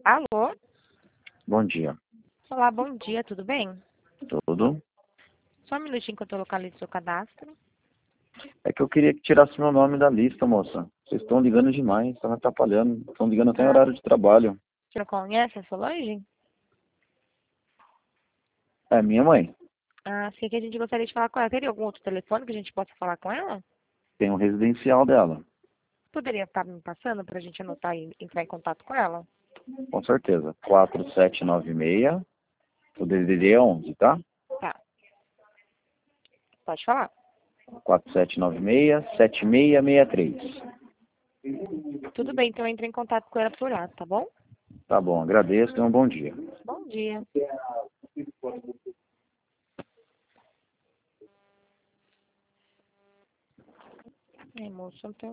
Alô? Bom dia. Olá, bom dia, tudo bem? Tudo? Só um minutinho que eu tô localizando o seu cadastro. É que eu queria que tirasse meu nome da lista, moça. Vocês estão ligando demais, estão me atrapalhando. Estão ligando até em Ah, horário de trabalho. você não conhece a Solange? É minha mãe. Ah, sim, que a gente gostaria de falar com ela. Teria algum outro telefone que a gente possa falar com ela? Tem um residencial dela. Poderia estar me passando pra gente anotar e entrar em contato com ela? Com certeza. 4796. O DDD é 11, tá? Tá, pode falar. 4796-7663. Tudo bem, então eu entro em contato com ela por lá, tá bom? Tá bom, agradeço e um bom dia. Bom dia. Moço, não tem